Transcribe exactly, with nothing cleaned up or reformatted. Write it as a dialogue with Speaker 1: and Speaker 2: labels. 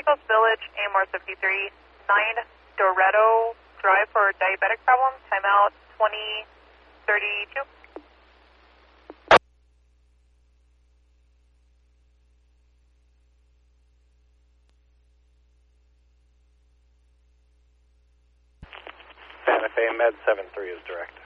Speaker 1: Santos Village, Amor fifty-three, nine Dorado Drive for diabetic problem, timeout twenty thirty-two.
Speaker 2: Santa Fe Med seven three is direct.